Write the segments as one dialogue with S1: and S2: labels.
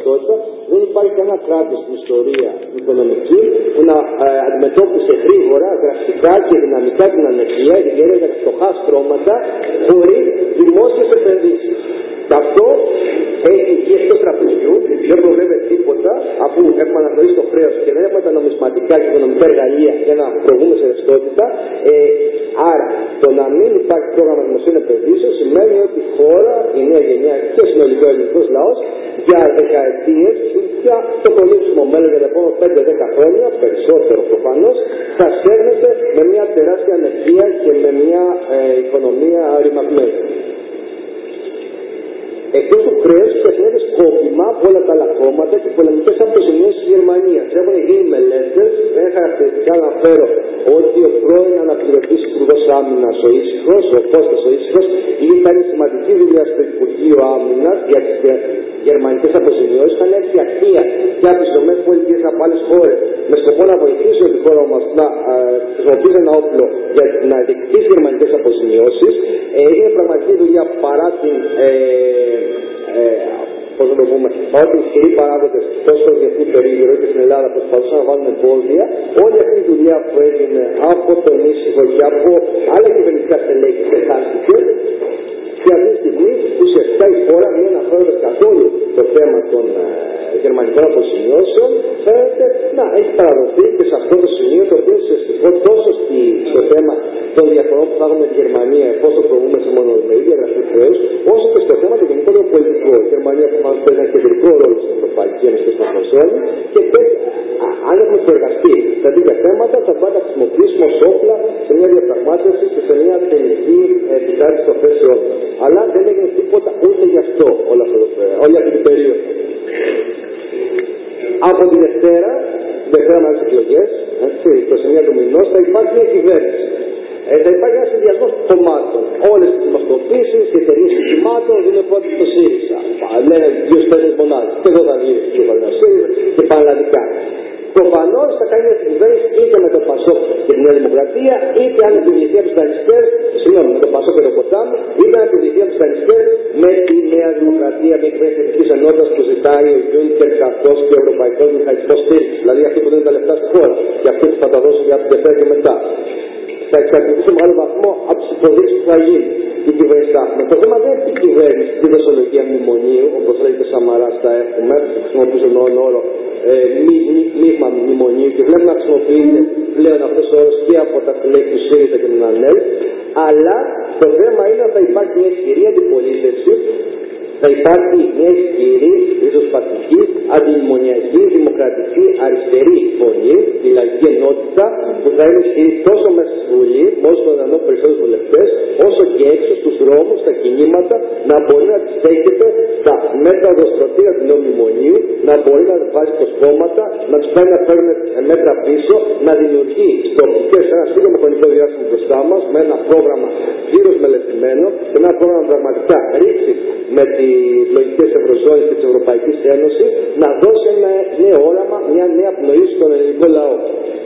S1: ρευστότητα. Δεν υπάρχει κανένα κράτος στην ιστορία οικονομική που να αντιμετώπισε γρήγορα, δραστικά και δυναμικά την ανεργία, ιδιαίτερα για φτωχά στρώματα, χωρίς δημόσιες επενδύσεις. Και αυτό έχει βγει εκτός τραπεζιού, δεν προβλέπεται τίποτα, αφού έχουμε αναγνωρίσει το χρέος και δεν έχουμε τα νομισματικά και οικονομικά εργαλεία για να προβούμε σε ρευστότητα. Άρα, το να μην υπάρχει πρόγραμμα δημοσίων επενδύσεων σημαίνει ότι η χώρα, η νέα γενιά και συνολικά ο ελληνικός λαός για δεκαετίες, για το πολύτιμο μέλλον για τα επόμενα 5-10 χρόνια, περισσότερο προφανώς, θα σέρνεται με μια τεράστια ανεργία και με μια οικονομία ρημαγμένη. Εκτός του χρέους, ξεχνιέται σκόπιμα από όλα τα άλλα κόμματα και πολεμικές αποζημιώσεις της Γερμανίας. Έχουν γίνει μελέτες, δεν χαρακτηριστικά να αναφέρω ότι ο πρώην αναπληρωτής υπουργός άμυνας, ο Ήσυχος, ο Κώστας ο Ήσυχος, είχε κάνει σημαντική δουλειά στο Υπουργείο Άμυνας για τις γερμανικές αποζημιώσεις. Είχαν έρθει αρχεία και από τις δομές πολιτικές από άλλες χώρες με σκοπό να βοηθήσει τη χώρα μας να χρησιμοποιήσει ένα όπλο για να διεκδικήσει γερμανικές αποζημιώσεις. Έγινε πραγματική δουλειά παρά την πώς να το πούμε, παρά ότι οι ισχυροί παράγοντες τόσο στο διεθνή περίγυρο και στην Ελλάδα προσπαθούσαν να βάλουν εμπόδια, όλη αυτή η δουλειά που έγινε από τον Ήσυχο και από άλλα κυβερνητικά στελέχη ξεχάστηκε. Και αυτή τη στιγμή ουσιαστικά η χώρα, μην αναφέροντας καθόλου το θέμα των γερμανικών αποζημιώσεων, φαίνεται να έχει παραδοθεί και σε αυτό το σημείο, το οποίο ουσιαστικό τόσο στο θέμα των διαφορών που θα έχουμε με τη Γερμανία, πώς το προβούμε σε μονομερή διαγραφή χρέους, όσο και στο θέμα το γενικότερο πολιτικό. Η Γερμανία που μας παίζει ένα κεντρικό ρόλο στην Ευρωπαϊκή Ένωση και στην Ευρωζώνη, και αν έχουμε συνεργαστεί σε τέτοια θέματα, θα πρέπει να χρησιμοποιήσουμε ως όπλα σε μια διαπραγμάτευση και σε μια τελική επικράτηση των θέσεων μας. Αλλά δεν έγινε τίποτα ούτε γι' αυτό όλη αυτή την περίοδο. Από τη Δευτέρα με τις εκλογές, το σημείο του μηνός, θα υπάρχει μια κυβέρνηση. Θα υπάρχει ένα συνδυασμός κομμάτων. Όλες τις δημοσκοπήσεις και εταιρείες συστημάτων δίνουν πρώτη στο ΣΥΡΙΖΑ. Λένε 2-4 μονάδες. Και εδώ θα βγει ο ΣΥΡΙΖΑ και πανελλαδικά. Προφανώς θα κάνει μια κυβέρνηση είτε με το ΠΑΣΟΚ και τη Νέα Δημοκρατία, είτε αν επιβληθεί από τους δανειστές, με το ΠΑΣΟΚ και το Ποτάμι, είτε αν επιβληθεί από τους δανειστές με τη Νέα Δημοκρατία, με κυβέρνηση εθνικής ενότητας που ζητάει ο Γιούνκερ καθώς και ο Ευρωπαϊκός Μηχανισμός Στήριξης. Δηλαδή αυτοί που δίνουν τα λεφτά στη χώρα και αυτοί που θα τα δώσουν για την Δευτέρα και μετά. Θα εξαρτηθεί σε μεγάλο βαθμό από τις υποδείξεις που θα γίνει η κυβέρνηση. Το θέμα δεν είναι η κυβέρνηση, τη δοσολογία μνημονίου, όπως λέγεται Σαμαράς τα έχουμε, χρησιμοποιούσε τον όρο μείγμα μνημονίου και βλέπουμε να χρησιμοποιείται πλέον αυτός ο όρος και από τα στελέχη του ΣΥΡΙΖΑ και των ΑΝΕΛ. Αλλά το θέμα είναι ότι θα υπάρχει μια ισχυρή αντιπολίτευση, θα υπάρχει μια ισχυρή, ριζοσπαστική, αντιμνημονιακή, δημοκρατική, αριστερή φωνή, η λαϊκή ενότητα, που θα είναι ισχυρή τόσο μέσα στη Βουλή, με όσο να δω περισσότερους βουλευτές, όσο και έξω στους δρόμους, στα κινήματα, να μπορεί να αντιστέκεται στα μέτρα οδοστρωτεία του νέου μνημονίου, να μπορεί να βάζει κόμματα, να τους κάνει να παίρνουν μέτρα πίσω, να δημιουργεί στοχικές σε ένα σύντομο χρονικό διάστημα μπροστά μας, με ένα πρόγραμμα πλήρως μελετημένο και ένα πρόγραμμα πραγματικά ρίξης με τις λογικές Ευρωζώνης και της Ευρωπαϊκής Ένωσης, να δώσει ένα νέο όραμα, μια νέα πνοή στον ελληνικό λαό.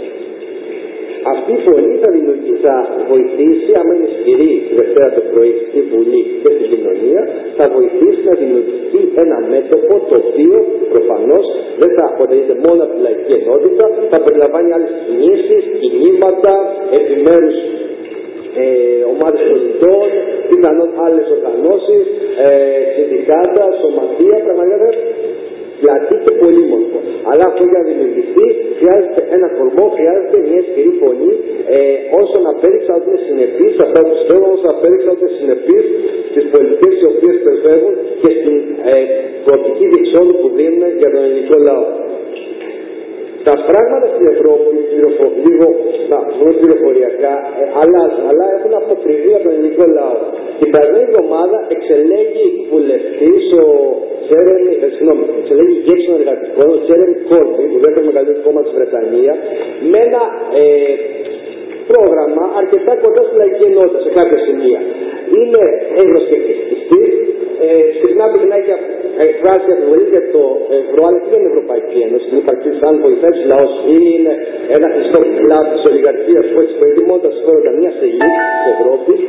S1: Αυτή η φωνή θα βοηθήσει, άμα είναι ισχυρή τη Δευτέρα το πρωί στη Βουλή και στην κοινωνία, θα βοηθήσει να δημιουργηθεί ένα μέτωπο το οποίο προφανώς δεν θα αποτελείται μόνο από τη λαϊκή ενότητα, θα περιλαμβάνει άλλες κινήσεις, κινήματα, επιμέρους ομάδες πολιτών, πιθανόν άλλες οργανώσεις, συνδικάτα, σωματεία, πραγματικά πλατή και πολύμορφο. Αλλά αυτό για να δημιουργηθεί χρειάζεται ένα κορμό, χρειάζεται μια ισχυρή φωνή, όσο να απέδειξα ότι είναι συνεπής, αυτά που πιστεύω, όσο να απέδειξα ότι είναι συνεπής στις πολιτικές οι οποίες περφεύγουν και στην προοπτική διεξόδου που δίνουν για τον ελληνικό λαό. Τα πράγματα στην Ευρώπη, λίγο πληροφοριακά, αλλάζουν, αλλά έχουν αποκριβεί από τον ελληνικό λαό. Την περασμένη εβδομάδα εξελέγει βουλευτής εξελέγει ηγέτης των εργατικών, ο Τζέρεμι Κόρμπιν, το δεύτερο μεγαλύτερο κόμμα της Βρετανία, με ένα πρόγραμμα αρκετά κοντά στη λαϊκή ενότητα σε κάποια σημεία. Είναι ευρωσκεπτικιστής, συχνά πυκνά και εκφράσει αμφιβολίες για το ευρώ, αλλά και για την Ευρωπαϊκή Ένωση. Την ύπαρξή της, αν βοηθάει τους λαούς, είναι ένα χρηστό κλαμπ της ολιγαρχίας που έτσι προετοιμώντας τη χώρα για μια στελή στην Ευρώπη.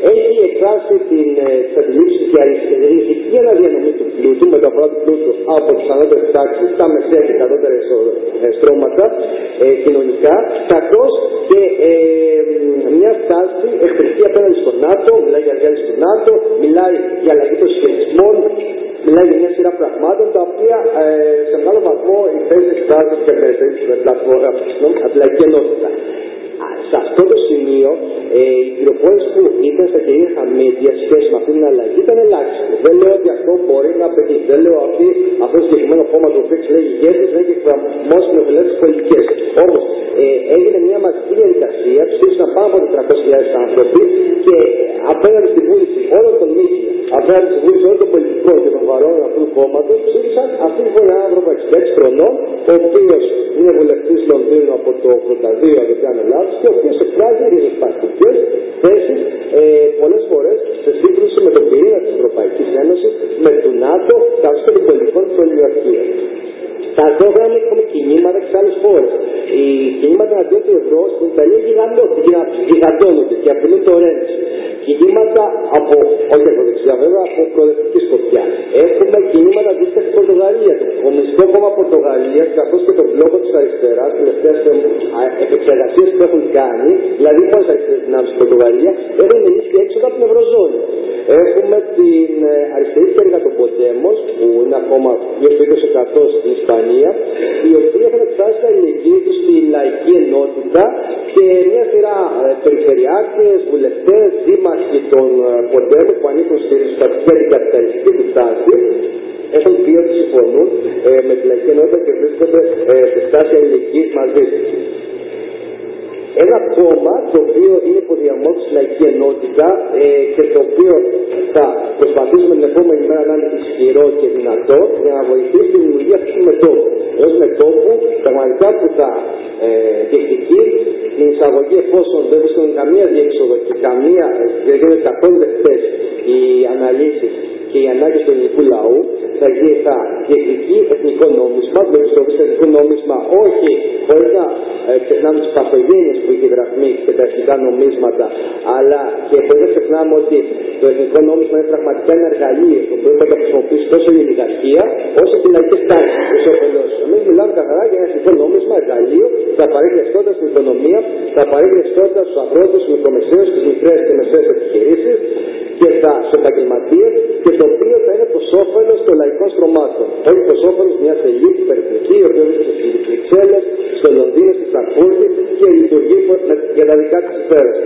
S1: έχει εκφράσει τις αντιλήψεις για ριζική αναδιανομή του πλούτου, μεταφορά του πλούτου από τις ανώτερες τάξεις στα μεσαία και κατώτερα στρώματα κοινωνικά, καθώς και μια στάση εχθρική απέναντι στο ΝΑΤΟ, μιλάει για διάλυση του ΝΑΤΟ, μιλάει για αλλαγή των σχετισμών, μιλάει για μια σειρά πραγμάτων τα οποία σε μεγάλο βαθμό οι θέσεις εκφράζουν και από τη λαϊκή ενότητα. Σε αυτό το σημείο οι πληροφορίες που ήταν στα κυρίαρχα μέντια σχέση με αυτή την αλλαγή ήταν ελάχιστες. Δεν λέω ότι αυτό μπορεί να πετύχει. Δεν λέω ότι αυτό το συγκεκριμένο κόμμα το οποίο εξελέγει ηγέτης δεν έχει εφαρμόσει νεοφιλελεύθερες πολιτικές. Όμως έγινε μια μαζική διαδικασία, ψήφισαν πάνω από 400.000 άνθρωποι και απέναντι στη βούληση όλων των μίντια, απέναντι στη βούληση όλων των πολιτικών και των βαρών αυτού του κόμματος, ψήφισαν αυτή τη φορά έναν άνθρωπο 66 χρονών, ο οποίος είναι βουλευτής Λονδίνου από το 82 από την Ελλάδα και ο οποίος εκφράζει ριζοσπαστικές θέσεις πολλές φορές σε σύγκρουση με τον πυρήνα της Ευρωπαϊκής Ένωσης, με του ΝΑΤΟ, καθώς και των πολιτικών της ολιγαρχίας. Ταυτόχρονα έχουμε κινήματα και σε άλλες χώρες. Οι κινήματα αντίον του ευρώ στην Ιταλία γιγαντώνονται και απειλούν το ρέντς. Κινήματα από, όχι ακροδεξιά βέβαια, από προοδευτική σκοπιά. Έχουμε κινήματα αντίστοιχα στην Πορτογαλία. Το Κομμουνιστικό Κόμμα Πορτογαλίας, καθώς και το μπλόκο της αριστεράς, τελευταίες επεξεργασίες που έχουν κάνει, δηλαδή πολλές αριστερές δυνάμεις στην Πορτογαλία, έχουν ενίσχυει έξοδα από την Ευρωζώνη. Έχουμε την αριστερή πτέρυγα των Ποντέμος, που είναι ακόμα γύρω στο 20% στην Ισπανία, οι οποίοι έχουν εκφράσει την αλληλεγγύη τους στη λαϊκή ενότητα και μια σειρά περιφερειάρχες, βουλευτές, δήμαρχοι των Ποντέμων που ανήκουν στη ριζοσπαστική καπιταλιστική του τάση, έχουν πει ότι συμφωνούν με τη λαϊκή ενότητα και βρίσκονται σε στάση αλληλεγγύης μαζί της. Ένα κόμμα το οποίο είναι υποδιαμόρφωση λαϊκή ενότητα και το οποίο θα προσπαθήσουμε την επόμενη μέρα να είναι ισχυρό και δυνατό για να βοηθήσει τη δημιουργία αυτού του μετώπου. Ενός μετώπου πραγματικά που θα διεκδικεί την εισαγωγή, εφόσον δεν βρίσκονται καμία διέξοδο και δεν γίνονται καθόλου δεχτές οι αναλύσεις και οι ανάγκες του ελληνικού λαού, θα διεκδικεί εθνικό νόμισμα, δηλαδή στο εθνικό νόμισμα όχι χωρίς να ξεχνάμε τις παθογένειες που είχε γραφεί και τα εθνικά νομίσματα, αλλά και χωρίς να ξεχνάμε ότι το εθνικό νόμισμα είναι πραγματικά ένα εργαλείο το οποίο θα το χρησιμοποιήσει τόσο η ολιγαρχία όσο και οι λαϊκές τάξεις. Εμείς μιλάμε καθαρά για ένα εθνικό νόμισμα, εργαλείο που θα παρέχει ρευστότητα στην οικονομία, θα παρέχει ρευστότητα στους ανθρώπους, στους μικρομεσαίους, στις μικρές και μεσαίες επιχειρήσεις και στους επαγγελματίες, και το οποίο θα είναι προς όφελος των λαϊκών στρωμάτων. Όχι προς όφελος μιας ελίτ υπερεθνική, η οποία βρίσκεται στις Βρυξέλλες, στο Λονδίνο, στη Φραγκφούρτη και λειτουργεί για τα δικά της συμφέροντα.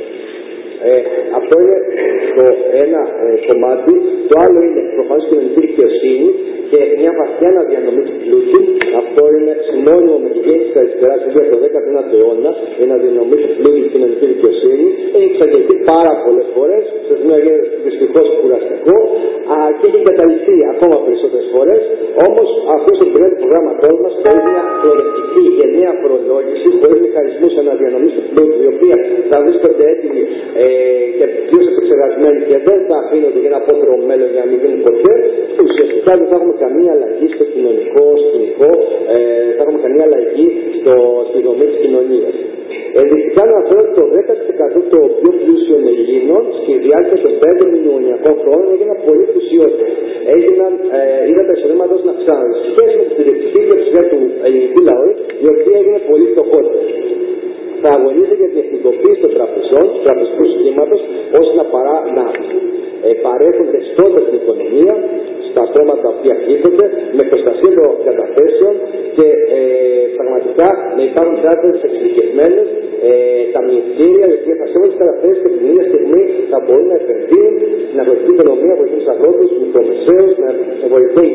S1: Αυτό είναι το ένα κομμάτι. Το άλλο είναι προφανώς κοινωνική δικαιοσύνη και μια βαθιά αναδιανομή του πλούτου. Αυτό είναι συνώνυμο με τη γέννηση της αριστεράς ήδη από το 19ο αιώνα. Η αναδιανομή του πλούτου και κοινωνική δικαιοσύνη έχει εξαγγελθεί πάρα πολλές φορές. Σε μια γίνεται δυστυχώς κουραστικό και έχει καταληφθεί ακόμα περισσότερες φορές. Όμως αυτό στο του προγράμματός μας θα είναι μια προοδευτική γενναία προλόγηση χωρίς μηχανισμούς αναδιανομής του πλούτου, οι οποίοι θα βρίσκονται έτοιμοι και πλήρως επεξεργασμένοι και δεν θα αφήνονται για ένα απότερο μέλλον για να μην γίνουν ποτέ. Ουσιαστικά δεν θα έχουμε καμία αλλαγή στο κοινωνικό σκηνικό, δεν θα έχουμε καμία αλλαγή στη δομή της κοινωνίας. Ενδεικτικά αναφέρω ότι το 10% των πιο πλούσιων Ελλήνων στη διάρκεια των 5 μνημονιακών χρόνων έγιναν πολύ πλουσιότεροι. Είδαν τα εισοδήματά τους να αυξάνονται. Σε σχέση με την συντριπτική πλειοψηφία του ελληνικού λαού, η οποία έγινε πολύ φτωχότερη. Θα αγωνίζεται για την εθνικοποίηση των τραπεζών, του τραπεζικού συστήματος, ώστε να παρέχουν ρευστότητα στην οικονομία, στα στρώματα τα οποία πλήττονται, με προστασία των καταθέσεων και πραγματικά να υπάρχουν τράπεζες εξειδικευμένες, τα μνηστήρια, οι οποίες θα σέβονται τις καταθέσεις και την ίδια στιγμή θα μπορούν να επενδύουν στην αγροτική οικονομία, βοηθούν τους αγρότες, τους μικρομεσαίους, να βοηθούν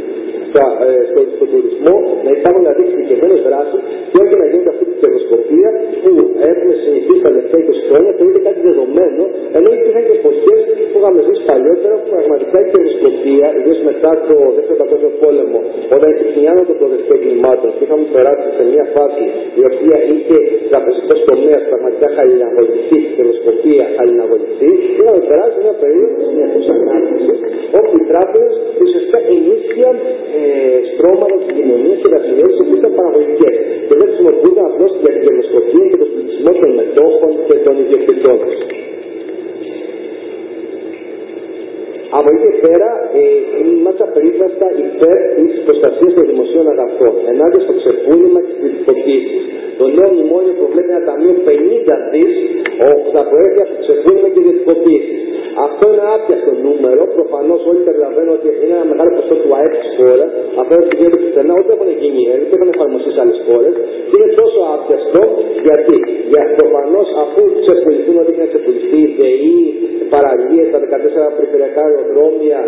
S1: στον τουρισμό, να υπάρχουν δηλαδή εξειδικευμένες δράσεις και όχι να γίνεται αυτή τη κερδοσκοπία που έχουμε συνηθίσει τα τελευταία 20 χρόνια, θεωρείται κάτι δεδομένο, ενώ υπήρχαν και εποχές που είχαμε ζήσει παλιότερα που πραγματικά η κερδοσκοπία, ιδίως μετά το Δεύτερο Παγκόσμιο Πόλεμο, όταν υπήρχε η άνοδο των προοδευτικών κινημάτων και είχαμε περάσει σε μια φάση η οποία είχε τραπεζικός τομέας πραγματικά χαλιναγωγηθεί, η κερδοσκοπία χαλιναγωγηθεί, είχαμε περάσει μια περίοδο συνεχούς ανάπτυξης όπου οι τράπεζες ουσιαστικά ενίσχυαν στρώματα της κοινωνίας και δραστηριότητες που ήταν παραγωγικές και δεν χρησιμοποιούνταν απλώς για την κερδοσκοπία και τον πληθυσμό των μετόχων και των ιδιοκτητών τους. Από εκεί και πέρα, είμαστε απερίφραστα υπέρ της προστασίας των δημοσίων αγαθών, ενάντια στο ξεπούλημα και στις δυτικοποίησεις. Το νέο μνημόνιο προβλέπει ένα ταμείο 50 δις όπου θα προέρχεται από ξεπούλημα και δυτικοποίησεις. Αυτό είναι ένα άπιαστο νούμερο. Προφανώς όλοι καταλαβαίνουν ότι είναι ένα μεγάλο ποσό του ΑΕΠ της χώρας. Αυτό δεν πηγαίνει πουθενά, ούτε έχουν γίνει, ούτε έχουν εφαρμοστεί σε άλλες χώρες. Και είναι τόσο άπιαστο γιατί προφανώς αφού ξεπουληθούν ό,τι έχει να ξεπουληθεί, η ΔΕΗ, παραλίες, τα 14 περιφερειακά αεροδρόμια,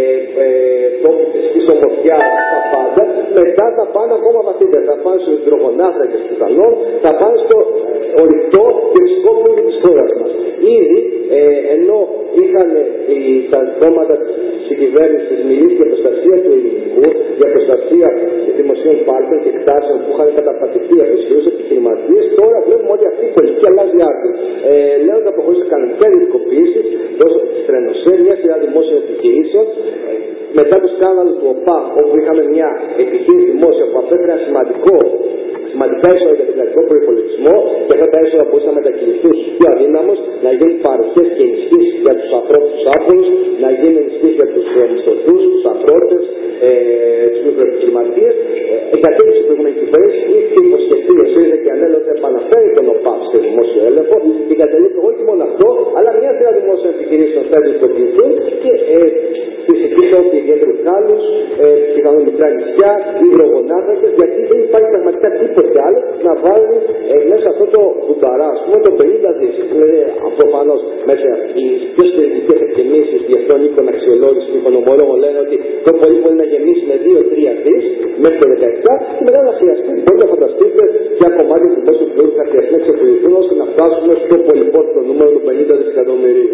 S1: τόποι φυσικής ομορφιάς, τα πάντα, μετά θα πάνε ακόμα βαθύτερα. Θα πάνε στους υδρογονάθρακες πιθανόν, θα πάνε στο ορυκτό και φυσικό πλούτο της χώρας μας. Ήδη, ενώ είχαν τα κόμματα της κυβέρνησης μιλήσει για προστασία του ελληνικού, για προστασία δημοσίων πάρκων και κτάσεων που είχαν καταπατηθεί από ισχυρούς επιχειρηματίες, τώρα βλέπουμε ότι αυτή η πολιτική αλλάζει άκρη. Λέω ότι αποχωρήσει κανονικά δυτικοποίηση, τόσο τη Τρενοσέ, μια σειρά δημόσιων επιχειρήσεων. Μετά το σκάνδαλο του ΟΠΑ, όπου είχαμε μια επιχείρηση δημόσια που απέφερε ένα σημαντικά έσοδα για τον κρατικό προϋπολογισμό, και αυτά τα έσοδα μπορούσαν να μετακινηθούν στους πιο αδύναμους, να γίνουν παροχές και ενισχύσεις για τους ανθρώπους τους άπορους, να γίνουν ενισχύσεις για τους μισθωτούς, τους αγρότες, τους μικροεπιχειρηματίες. Εγκατέλειψε η προηγούμενη κυβέρνηση, είχε υποσχεθεί ο ΣΥΡΙΖΑ και ανέλαβε να επαναφέρει τον ΟΠΑΠ στο δημόσιο έλεγχο, και εγκατέλειψε όχι μόνο αυτό, αλλά μια σειρά δημόσιων επιχειρήσεων θα ειδικοποιηθούν και φυσικοί τόποι ιδιαίτερου κάλους, πιθανόν μικρά νησιά, υδρογονάθρακες, γιατί δεν υπάρχει πραγματικά τίποτε άλλο να βάλει μέσα αυτό το κουταρά, ας πούμε, το 50 δις. Δηλαδή, προφανώς μέσα οι πιο στερετικές εκτιμήσεις διεθνών οίκων αξιολόγησης και οικονομολόγων λένε ότι το πολύ να γεμίσει με 2-3 δις μέχρι το 17, και μετά να χρειαστεί, μπορείτε να φανταστείτε, ποια κομμάτια του δημόσιου πλούτου θα χρειαστεί να ξεπουληθούν ώστε να φτάσουμε στο πολυπόθητο νούμερο των 50 δισεκατομμυρίων.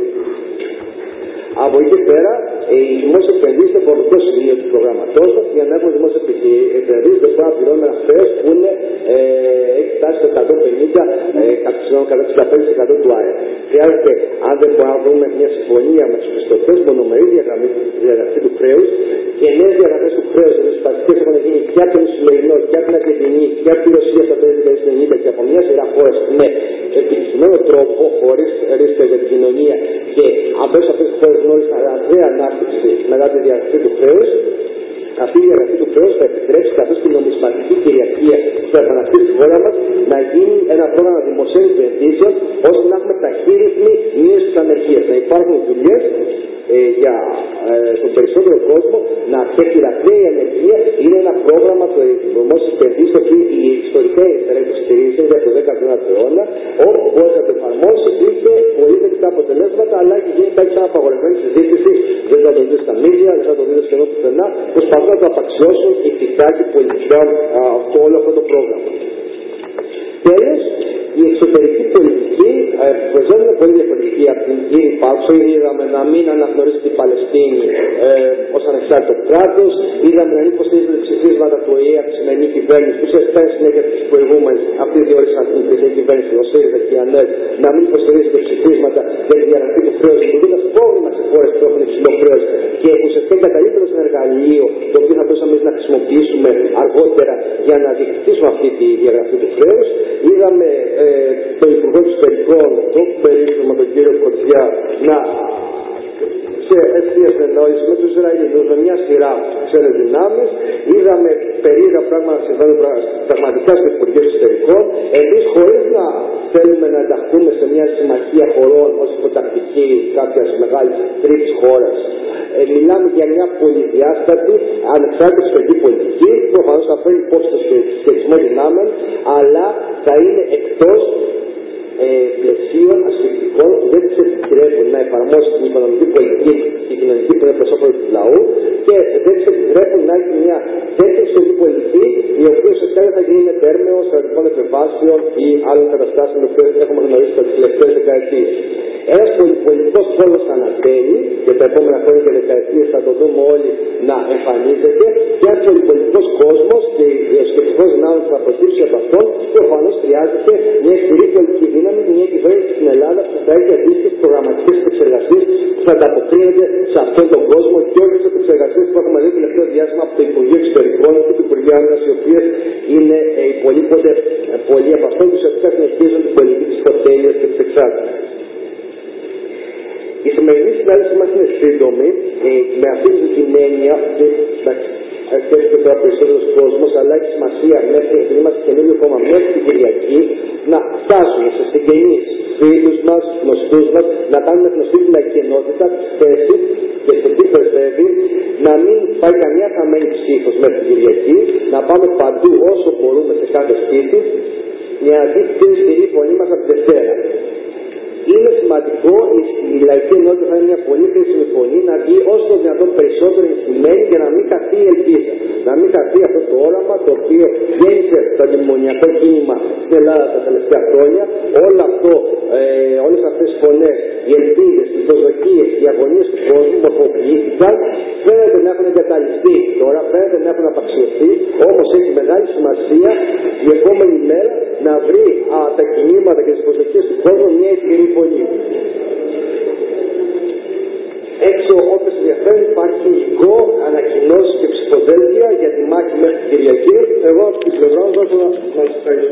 S1: Από εκεί και πέρα, οι δημόσιες επενδύσεις είναι πρωτό σημείο του προγραμματός μας. Για να έχουμε δημόσιες επενδύσεις, δεν μπορούμε να πληρώνουμε ένα χρέος που έχει φτάσει στο 150% του ΑΕΠ. Χρειάζεται, αν δεν μπορούμε να βρούμε μια συμφωνία με τους πιστωτές, μονομερή διαγραφή του χρέους και νέες διαγραφές του χρέους. Οι σπαστικές έχουν γίνει και από τον Ισραηλινό και από την Αργεντινή και από τη Ρωσία στα τέλη του 1990 και από μια σειρά χώρες με επιτυχημένο τρόπο, χωρίς ρίσκα για την κοινωνία, και αμέσως αυτές τις χώρες γνώρισαν ραγδαία ανάπτυξη μετά τη διαγραφή του χρέους. Αυτή η διαγραφή του χρέους θα επιτρέψει, καθώς και η νομισματική κυριαρχία θα επαναστεί στη χώρα μας, να γίνει ένα πρόγραμμα δημοσίων επενδύσεων, ώστε να έχουμε ταχύρυθμη μείωση της ανεργίας. Να υπάρχουν δουλειές για τον περισσότερο κόσμο, να αρχίσει ραγδαία η ανεργία. Είναι ένα πρόγραμμα του δημόσιου επενδύσεων που ιστορικά η αριστερά υποστηρίζει για το 19ο αιώνα, όπου μπορεί να το εφαρμόσει, είχε πολύ θετικά αποτελέσματα, αλλά και γίνει κάτι σαν απαγορευμένη συζήτηση. Δεν θα το δει στα μίδια, δεν θα το δει σχεδόν πουθενά. Προσπαθούν να το απαξιώσουν ηθικά και πολιτικά όλο αυτό το πρόγραμμα. Τέλος, η εξωτερική πολιτική δεν είναι πολύ διαφορετική από την κύριη Πάτσο. Είδαμε να μην αναγνωρίσει την Παλαιστίνη ως ανεξάρτητο κράτος. Είδαμε να μην υποστηρίζονται ψηφίσματα του ΟΗΕ από τη σημερινή κυβέρνηση, που ουσιαστικά είναι συνέχεια τη προηγούμενη. Αυτοί διόρισαν την προηγούμενη κυβέρνηση, ο ΣΥΡΙΖΑ και η ΑΝΕΛ, να μην υποστηρίζονται ψηφίσματα για τη διαγραφή του χρέους. Δημιουργούνται πρόβλημα σε χώρες που έχουν υψηλό χρέος και ουσιαστικά εγκαταλείπουν ένα εργαλείο το οποίο θα μπορούσαμε να χρησιμοποιήσουμε αργότερα για να διεκδικήσουμε αυτή τη διαγραφή του χρέους. Είδαμε το Υπουργό Εξωτερικών, το περίπτωμα τον κύριο Κοτσιά, να σε ευθεία συνεννόηση με τους Ισραηλινούς, με μια σειρά ξένες δυνάμεις. Είδαμε περίεργα πράγματα να συμβαίνουν πραγματικά στο Υπουργείο Εξωτερικών. Εμείς, χωρίς να θέλουμε να ενταχθούμε σε μια συμμαχία χωρών ως υποτακτική κάποιας μεγάλης τρίτης χώρας, μιλάμε για μια πολυδιάστατη, ανεξάρτητη εξωτερική πολιτική. Προφανώς θα φέρει υπόψη το σχετισμό δυνάμεων, αλλά θα είναι εκτός πλαισίων ασφυκτικών που δεν τις επιτρέπουν να εφαρμόσει την οικονομική πολιτική και κοινωνική που είναι προς όφελος του λαού, και δεν τις επιτρέπουν να έχει μια τέτοια εξωτερική πολιτική, η οποία ουσιαστικά θα γίνει τέρμεο στρατιωτικών επεμβάσεων ή άλλων καταστάσεων που έχουμε γνωρίσει τις τελευταίες δεκαετίες. Ένας πολυπολιτικός πόλος θα ανατέλει και τα επόμενα χρόνια και δεκαετίες θα το δούμε όλοι να εμφανίζεται, και ένας πολυπολιτικός κόσμος και ο σκεπτικός δυνάμεων που θα προκύψει από αυτόν. Προφανώς χρειάζεται μια ισχυρή πολιτική δύναμη, μια κυβέρνηση στην Ελλάδα που θα έχει αντίστοιχες προγραμματικές επεξεργασίες που θα ανταποκρίνονται σε αυτόν τον κόσμο, και όλες τις επεξεργασίες που έχουμε δει το τελευταίο διάστημα από το Υπουργείο Εξωτερικών και το Υπουργείο Άμυνας, οι οποίες είναι υπολείπονται πολλοί από αυτόν, που ουσιαστικά συνεχίζουν την πολιτική της φωτέλειας και της εξάρτησης. Η σημερινή συνάντηση μας είναι σύντομη, με αυτή την έννοια, και τώρα περισσότερος κόσμος, αλλά έχει σημασία μέχρι να είμαστε καινούριο κόμμα μέχρι την Κυριακή να φτάσουμε σε συγγενείς, φίλους μας, γνωστούς μας, να κάνουμε γνωστή τη λαϊκή ενότητα, τη θέση και το τι πρεσβεύει, να μην πάει καμιά χαμένη ψήφος μέχρι την Κυριακή, να πάμε παντού όσο μπορούμε σε κάθε σπίτι, για να δει πιο ισχυρή φωνή μας από τη Δευτέρα. Είναι σημαντικό η λαϊκή ενότητα θα είναι μια πολύ χρήσιμη φωνή να βγει όσο το δυνατόν περισσότερο ενισχυμένη για να μην χαθεί η ελπίδα. Να μην χαθεί αυτό το όραμα το οποίο γέννησε το αντιμνημονιακό κίνημα στην Ελλάδα τα τελευταία χρόνια. Όλες αυτές τις φωνές, οι ελπίδες, οι προσδοκίες, οι αγωνίες του κόσμου μορφοποιήθηκαν. Φαίνεται να έχουν εγκαταλειφθεί τώρα, φαίνεται να έχουν απαξιωθεί. Όμως έχει μεγάλη σημασία η επόμενη μέρα να βρει τα κινήματα και τις προσδοκίες του κόσμου μια ισχυρή φωνή. Έξω, όπως ενδιαφέρει, υπάρχει υλικό, ανακοινώσεις και ψηφοδέλτια για τη μάχη μέχρι την Κυριακή. Εγώ από την πλευρά μου θα σας ευχαριστήσω.